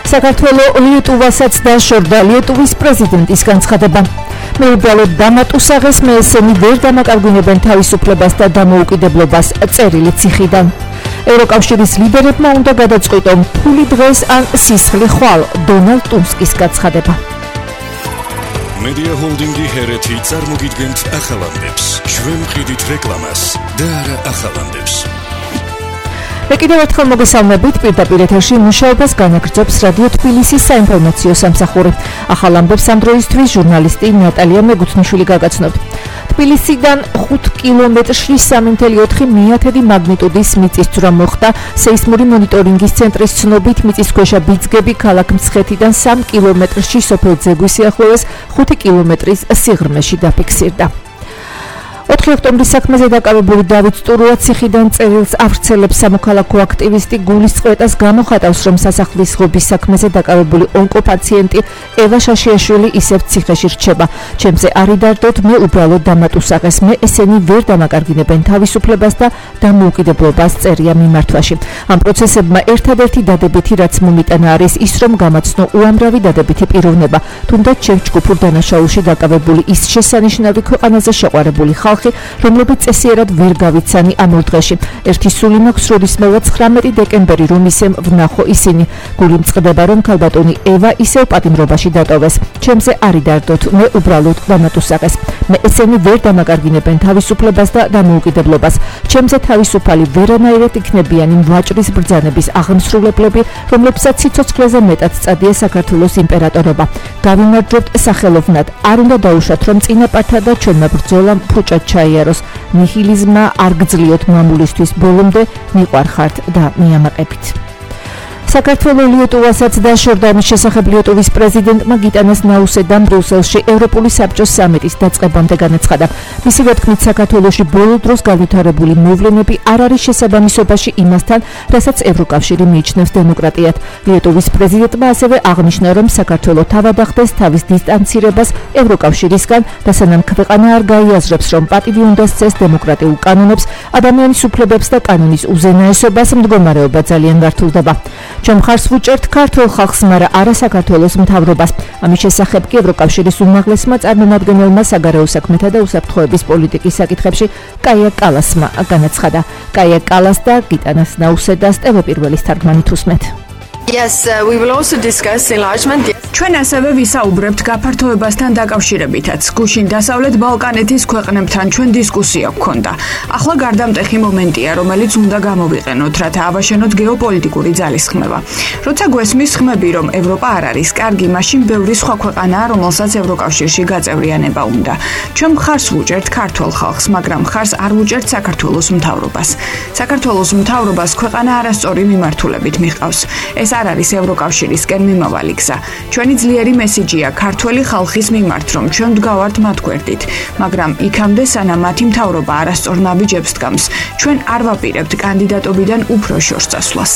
საქართველოს ლიეტუვასაც დაშორდა ლიეტუვის პრეზიდენტის განცხადება. მეუბრალოდ დამატუსაღეს მე ესენი ვერ დამაკარგვინებენ თავისუფლებას და დამოუკიდებლობას წერილი ციხიდან. ევროკავშირის ლიდერებმა უნდა გადაწყვიტონ ფული დღეს ან სისხლი ხვალ დონალდ ტუსკის განცხადება. Media Holdingi Hereti წარმოგიდგენთ ახალამდებს. ჩვენ ვყიდით რეკლამას და არა ახალამდებს. კიდევ ერთხელ მოგესალმებით, პირდაპირ ეთერში მუშაობას განაგრძობს რადიო თბილისის საინფორმაციო სამსახური. ახალ ამბებს ამ დროისთვის ჟურნალისტი ნატალია მეგუთნიშვილი გაგაცნობთ. თბილისიდან 5 კილომეტრში 3.4 მეათედი მაგნიტუდის მიწისძვრა მოხდა. სეისმური მონიტორინგის ცენტრის ცნობით მიწისქვეშა ბიძგები ქალაქ მცხეთიდან 3 კილომეტრში სოფელ ძეგვის სიახლოვეს 5 კილომეტრის სიღრმეში დაფიქსირდა. 4 ოქტომბრის საქმეზე დაკავებული დავით სტურუა ციხიდან წერილს ავრცელებს. სამოქალაქო აქტივისტი გულისწყეტას გამოხატავს, რომ სასახლის ღობის საქმეზე დაკავებული ონკოპაციენტი ევა შაშიაშვილი ისევ ციხეში რჩება. ჩემზე არ იდარდოთ, მე უბრალოდ დამატუსაღეს, მე ესენი ვერ დამაკარგინებენ თავისუფლებას და დამოუკიდებლობას წერია მიმართვაში. ამ პროცესებმა ერთადერთი დადებითი რაც მომიტანა არის ის, რომ გამაცნო უამრავი დადებითი პიროვნება. თუნდაც ჩემ ჯგუფურ დანაშაულში დაკავებული ის შესანიშნავი ქვეყანაზე შეყვარებული ხალხი, რომლებიც წესიერად ვერ გავიცანი ამ დღეში. ერთი სული მაქვს, როდისმევა 19 დეკემბერი რომ ისემ ვნახო ისინი. გული მწყდება, რომ ქალბატონი ევა ისევ პატიმრობაში დატოვეს. ჩემზე არ იდარდოთ, მე უბრალოდ დამატუსაღეს. მე ესენი ვერ დამაკარგინებენ თავისუფლებას და დამოუკიდებლობას. ჩემზე თავისუფალი ვერანაირად იქნებიანი მვაჭრის ბრძანების აღმსრულებლები, რომლებსაც სიცოცხლეზე მეტად წადია საქართველოს იმპერატორობა. გავიმარჯვებთ სახელოვნად, არ უნდა დაუშვათ, რომ წინაპართა და ჩვენმა ბრძოლამ ფუჭად ჩაიაროს. ნიჰილიზმმა არ გძლიოთ მამულისთვის ბოლომდე, მიყვარხართ და მიამაყებით. საქართველოს ლიეტუვასაც დაშორდა. ამის შესახებ ლიეტუვის პრეზიდენტმა გიტანას ნაუსედამ ბრიუსელში ევროპული საბჭოს სამიტის დაწყებამდე განაცხადა. მისივე თქმით, საქართველოში ბოლო დროს განვითარებული მოვლენები არ არის შესაბამისობაში იმასთან, რასაც ევროკავშირი მიიჩნევს დემოკრატიად. ლიეტუვის პრეზიდენტმა ასევე აღნიშნა, რომ საქართველო თავად ახდენს თავის დისტანცირებას ევროკავშირისგან და სანამ ქვეყანა არ გაიაზრებს, რომ პატივი უნდა სცეს დემოკრატიულ კანონებს, ადამიანის უფლებებს და კანონის უზენაესობას, მდგომარეობა ძალიან გართულდება. ჩვენ მხარს ვუჭერთ ქართულ ხალხს, მაგრამ არა საქართველოს მთავრობას. ამის შესახებ კი ევროკავშირის უმაღლესმა წარმომადგენელმა საგარეო საქმეთა და უსაფრთხოების პოლიტიკის საკითხებში კაია კალასმა განაცხადა. კაია კალას და გიტანას ნაუსედას ტელეპირველის თარგმანით უსმენთ. Yes, we will also discuss enlargement. ჩვენ ასევე ვისაუბრებთ გაფართოებასთან დაკავშირებითაც. გუშინ დასავლეთ ბალკანეთის ქვეყნებთან ჩვენ დისკუსია გქონდა. ახლა გარდამტეხი მომენტია, რომელიც უნდა გამოვიყენოთ, რათა ავაშენოთ გეოპოლიტიკური ძალისხმევა. როცა გვესმის ხმები, რომ ევროპა არ არის კარგი, მაშინ ბევრი სხვა ქვეყანაა, რომელსაც ევროკავშირში გაწევრიანება უნდა. ჩვენ მხარს ვუჭერთ ქართულ ხალხს, მაგრამ მხარს არ ვუჭერთ საქართველოს მთავრობას. საქართველოს მთავრობას ქვეყანა არასწორი მიმართულებით მიჰყავს. ეს არ არის ევროკავშირისკენ მიმავალი გზა. ჩვენი ძლიერი მესიჯია ქართველი ხალხის მიმართ, რომ ჩვენ ვდგავართ მათ გვერდით, მაგრამ იქამდე სანამ მათი მთავრობა არასწორ ნაბიჯებს დგამს, ჩვენ არ ვაპირებთ კანდიდატობიდან უფრო შორს წასვლას.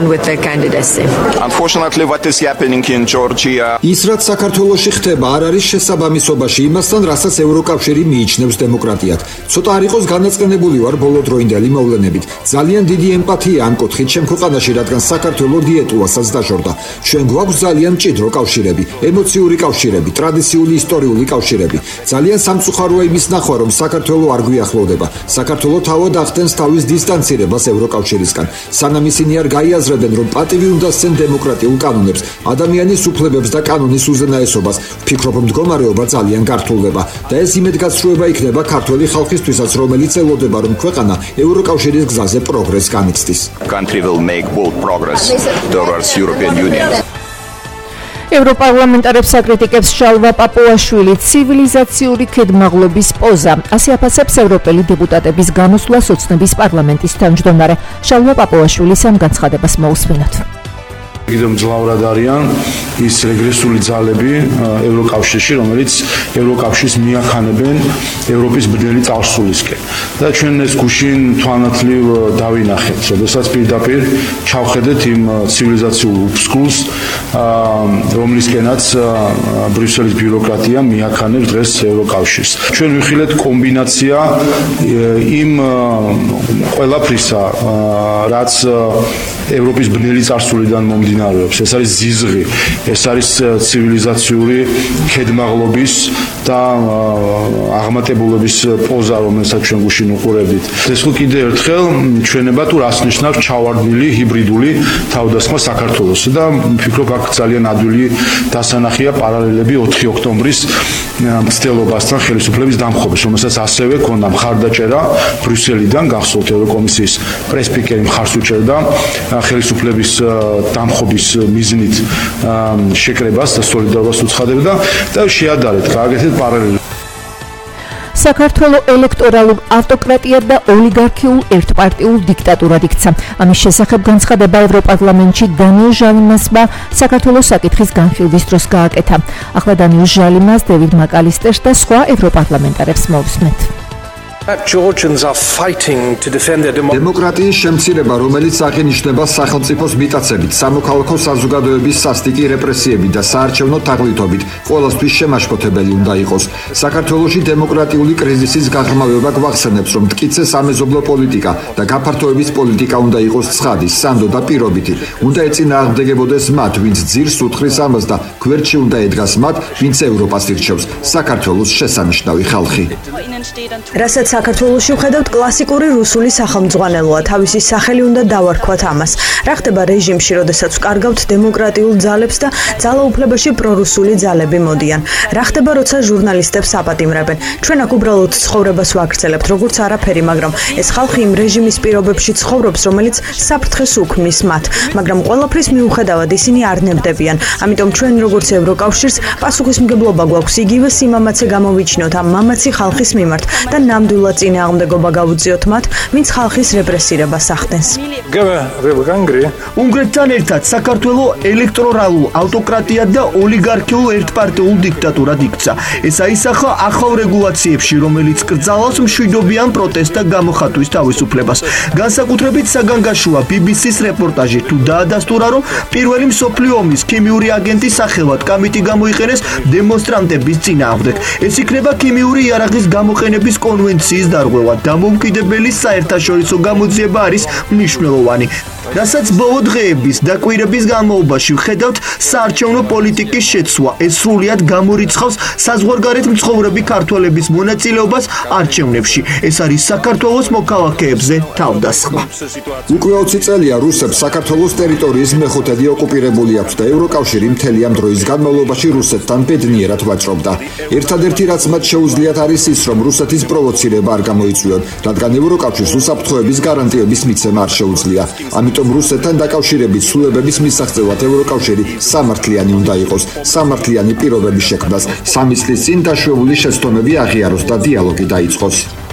Unfortunately, what is happening in Georgia? ის რაც საქართველოში ხდება, არ არის შესაბამისობაში იმასთან, რასაც ევროკავშირი მიიჩნევს დემოკრატიად. ცოტა არ იყოს განაწყენებული ვარ ბოლოდროინდელი მოვლენებით. ძალიან დიდი ემპათია ამ კუთხით ჩემ ქვეყანაში, რადგან საქართველოს ლიეტუვასაც დაშორდა. ჩვენ გვაქვს ძალიან მჭიდრო კავშირები, ემოციური კავშირები, ტრადიციული ისტორიული კავშირები. ძალიან სამწუხაროა იმის ნახვა, რომ საქართველო არ გვიახლოვდება. საქართველო თავად ახდენს თავის დისტანცირებას ევროკავშირისგან. სანამ ისინი არ გაიაზრებენ, რომ პატივი უნდა სცენ დემოკრატიულ კანონებს, ადამიანის უფლებებს და კანონის უზენაესობას, ვფიქრობ, მდგომარეობა ძალიან გართულდება და ეს იმედგაცრუება იქნება ქართველი ხალხისთვისაც, რომელიც ელოდება, რომ ქვეყანა ევროკავშირის გზაზე პროგრესს განიცდის. Country will make bold progress towards European Union. ევროპარლამენტარებს აკრიტიკებს შალვა პაპუაშვილი ცივილიზაციური ქედმაღლობის პოზა. ასე აფასებს ევროპელი დეპუტატების გამოსვლას ოცნების პარლამენტის თავმჯდომარე. შალვა პაპუაშვილის ამ განცხადებას მოусვენოთ. კიდევ მძლავრად არიან ის რეგრესული ძალები ევროკავშირში, რომელიც ევროკავშირს მიაქანებენ ევროპის ბრძენი წარსულისკენ. და ჩვენ ეს გუშინ თვალნათლივ დავინახეთ, როდესაც პირდაპირ ჩავხედეთ იმ ცივილიზაციურ უფსკულს, რომლისკენაც ბრიუსელის ბიუროკრატია მიაქანებს დღეს ევროკავშირს. ჩვენ ვიხილეთ კომბინაცია იმ ყველაფრისა, რაც ევროპის ბრძენი წარსულიდან მომდინარეობს მიმდინარეობს. ეს არის ზიზღი, ეს არის ცივილიზაციური ქედმაღლობის და აღმატებულების პოზა, რომელსაც ჩვენ გუშინ უყურებდით. ეს ხო კიდევ ერთხელ ჩვენება თუ რას ნიშნავს ჩავარდნილი ჰიბრიდული თავდასხმა საქართველოს და ვფიქრობ აქ ძალიან ადვილი დასანახია პარალელები 4 ოქტომბრის მცდელობასთან ხელისუფლების დამხობის, რომელსაც ასევე ქონდა მხარდაჭერა ბრიუსელიდან, გახსოვთ ევროკომისიის პრესპიკერი მხარს უჭერდა ხელისუფლების დამხობის მიზნით შეკრებას და სოლიდარობას უცხადებდა და შეადარეთ გააკეთეთ პარალელი. საქართველოს ელექტორალურ ავტოკრატიად და ოლიგარქიულ ერთპარტიულ დიქტატურად იქცა. ამის შესახებ განცხადება ევროპარლამენტში დანიელ ჟალიმასმა საქართველოს საკითხის განხილვის დროს გააკეთა. ახლა დანიელ ჟალიმას, დევიდ მაკალისტერს და სხვა ევროპარლამენტარებს მოვსმენთ. დემოკრატიის შემცირება, რომელიც აღინიშნება სახელმწიფოს მიტაცებით, სამოქალაქო საზოგადოების სასტიკი რეპრესიებით და საარჩევნო თაღლითობით, ყველასთვის შემაშფოთებელი უნდა იყოს. საქართველოში დემოკრატიული კრიზისის გაღრმავება გვახსენებს, რომ მტკიცე სამეზობლო პოლიტიკა და გაფართოების პოლიტიკა უნდა იყოს ცხადი, სანდო და პირობითი. უნდა ეწინააღმდეგებოდეს მათ, ვინც ძირს უთხრის ამას და გვერდში უნდა ედგას მათ, ვინც ევროპას ირჩევს. საქართველოს შესანიშნავი ხალხი. რასაც საქართველოში ვხედავთ კლასიკური რუსული სახელმძღვანელოა, თავისი სახელი უნდა დავარქვათ ამას. რა ხდება რეჟიმში, როდესაც ვკარგავთ დემოკრატიულ ძალებს და ძალაუფლებაში პრორუსული ძალები მოდიან? რა ხდება, როცა ჟურნალისტებს აპატიმრებენ? ჩვენ აქ უბრალოდ ცხოვრებას ვაგრძელებთ, როგორც არაფერი, მაგრამ ეს ხალხი იმ რეჟიმის პირობებში ცხოვრობს, რომელიც საფრთხეს უქმნის მათ, მაგრამ ყველაფრის მიუხედავად ისინი არ ნებდებიან. ამიტომ ჩვენ როგორც ევროკავშირს პასუხისმგებლობა გვაქვს იგივე სიმამაცე გამოვიჩინოთ ამ მამაცი ხალხის მიმართ და ნამდვილად წინააღმდეგობა გავუწიოთ მათ, ვინც ხალხის რეპრესირებას ახდენს. უნგრეთთან ერთად საქართველოს ელექტორალურ ავტოკრატიად და ოლიგარქიულ ერთპარტიულ დიქტატურად იქცა. ეს აისახა ახალ რეგულაციებში, რომელიც კრძალავს მშვიდობიან პროტესტ და გამოხატვის თავისუფლებას. განსაკუთრებით საგანგაშოა BBC-ს რეპორტაჟი, თუ დაადასტურა, რომ პირველი მსოფლიო ომის ქიმიური აგენტის სახელად კამიტი გამოიყენეს დემონსტრანტების წინააღმდეგ. ეს იქნება ქიმიური იარაღის გამოყენების კონვენციის დარღვევა. დამოუკიდებელი საერთაშორისო გამოძიება არის მნიშვნელოვანი. რასაც ბოლო დღეების და კვირების განმავლობაში ვხედავთ საარჩევნო პოლიტიკის შეცვლა. ეს სრულიად გამორიცხავს საზღვარგარეთ მცხოვრები ქართველების მონაწილეობას არჩევნებში. ეს არის საქართველოს მოქალაქეებზე თავდასხმა. უკვე 20 წელია რუსებს საქართველოს ტერიტორიის მეხუთედი ოკუპირებული აქვს და ევროკავშირი მთელი ამ დროის განმავლობაში რუსეთთან ბედნიერად ვაჭრობდა. ერთადერთი რაც მათ შეუძლიათ არის ის, რომ რუსეთის პროვოცირება არ გამოიწვიონ, რადგან ევროკავშირს უსაფრთხოების გარანტიების მიცემა არ შეუძლია. ამიტომ რუსეთთან დაკავშირებით ცვლილებების მისაღწევად ევროკავშირი სამართლიანი უნდა იყოს. სამართლიანი პირობების შექმნას 3 წლის წინ დაშვებული შეცდომები აღიაროს და დიალოგი დაიწყოს.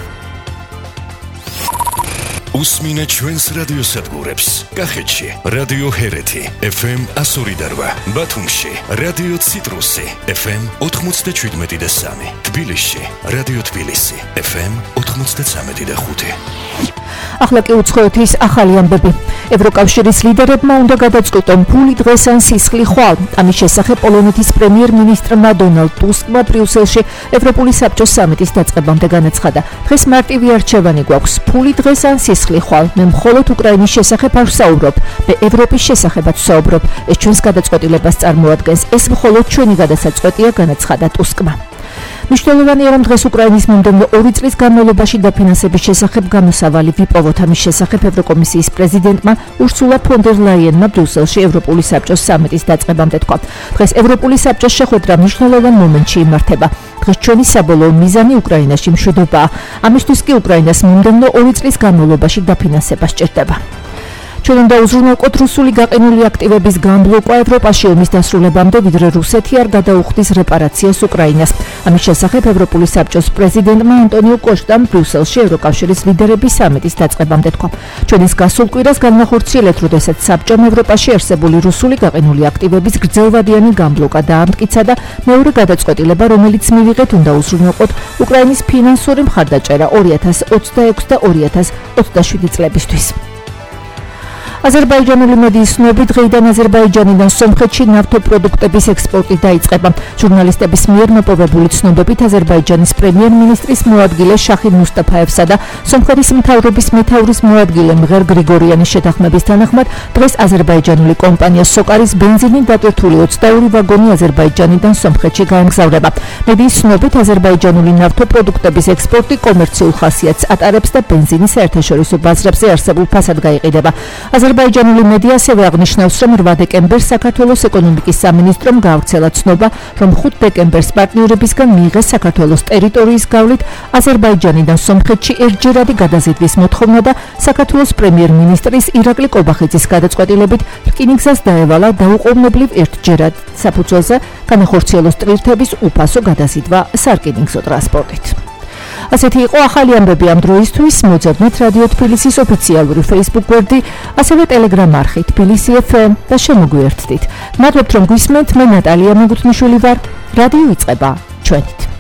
უსმინე ჩვენს რადიოსადგურებს. კახეთში რადიო ჰერეთი FM 102.8, ბათუმში რადიო ციტრუსი FM 97.3, თბილისში რადიო თბილისი FM 93.5. ახლა კი უცხოეთის ახალი ამბები. ევროკავშირის ლიდერებმა უნდა გადაწყვიტონ ფული დღეს ან სისხლი ხვალ. ამის შესახებ პოლონეთის პრემიერ-მინისტრმა დონალდ ტუსკმა ბრიუსელში ევროპული საბჭოს სამიტის დაწყებამდე განაცხადა. დღეს მარტივი არჩევანი გვაქვს, ფული დღეს ან სისხლი ხვალ. მე მხოლოდ უკრაინის შესახებ არ ვსაუბრობ, მე ევროპის შესახებაც ვსაუბრობ. ეს ჩვენს გადაწყვეტილებას წარმოადგენს. ეს მხოლოდ ჩვენი გადასაწყვეტია, განაცხადა ტუსკმა. მნიშვნელოვანია, რომ დღეს უკრაინის მომდევნო 2 წლის განმავლობაში დაფინანსების შესახებ გამოსავალი ვიპოვოთ. ამის შესახებ ევროკომისიის პრეზიდენტმა ურსულა ფონ დერ ლაიენმა ბრიუსელში ევროპული საბჭოს სამიტის დაწყებამდე თქვა. დღეს ევროპული საბჭოს შეხვედრა მნიშვნელოვან მომენტში იმართება. დღეს ჩვენი საბოლოო მიზანი უკრაინაში მშვიდობაა. ამისთვის კი უკრაინას მომდევნო 2 წლის განმავლობაში დაფინანსება სჭირდება. ჩვენ უნდა უზრუნველყოთ რუსული გაყინული აქტივების გამბლოკვა ევროპაში ომის დასრულებამდე, ვიდრე რუსეთი არ გადაუხდის რეპარაციას უკრაინას. ამის შესახებ ევროპული საბჭოს პრეზიდენტმა ანტონიო კოშტამ ბრიუსელში ევროკავშირის ლიდერების სამიტის დაწყებამდე თქვა. ჩვენ ის გასულ კვირას განახორციელეთ, როდესაც საბჭომ ევროპაში არსებული რუსული გაყინული აქტივების გრძელვადიანი გამბლოკა დაამტკიცა და მეორე გადაწყვეტილება, რომელიც მივიღეთ, უნდა უზრუნველყოთ უკრაინის ფინანსური მხარდაჭერა 2026 და 2027 წლებისთვის. აზერბაიჯანული მედიის ცნობით დღეიდან აზერბაიჯანიდან სომხეთში ნავთობპროდუქტების ექსპორტი დაიწყება. ჟურნალისტების მიერ მოპოვებული ცნობებით აზერბაიჯანის პრემიერ-მინისტრის მოადგილე შახინ მუსტაფაევსა და სომხეთის მთავრობის მეთაურის მოადგილე მღერ გრიგორიანის შეთანხმების თანახმად დღეს აზერბაიჯანული კომპანია სოკარის ბენზინით დატვირთული 22 ვაგონი აზერბაიჯანიდან სომხეთში გაემგზავრება. მედიის ცნობით აზერბაიჯანული ნავთობპროდუქტების ექსპორტი კომერციულ ხასიათს ატარებს და ბენზინის საერთაშორისო ბაზრებზე არსებულ ფასად გაიყიდება. აზერბაიჯანული მედია ასევე აღნიშნავს, რომ 8 დეკემბერს საქართველოს ეკონომიკის სამინისტრომ გაავრცელა ცნობა, რომ 5 დეკემბერს პარტნიორებისგან მიიღეს საქართველოს ტერიტორიის გავლით აზერბაიჯანიდან სომხეთში ერთჯერადი გადაზიდვის მოთხოვნა და საქართველოს პრემიერ-მინისტრის ირაკლი კობახიძის გადაწყვეტილებით რკინიგზას დაევალა დაუყოვნებლივ ერთჯერად საფუძველზე განახორციელოს ტვირთების უფასო გადაზიდვა სარკინიგზო ტრანსპორტით. ასეთი იყო ახალი ამბები ამ დროისთვის. მოძებნეთ რადიო თბილისის ოფიციალური Facebook გვერდი, ასევე Telegram არხი თბილისი FM და შემოგვიერთდით. მადლობთ რომ გვისმენთ. მე ნატალია მეგუთმიშვილი ვარ. რადიო იწყება ჩვენით.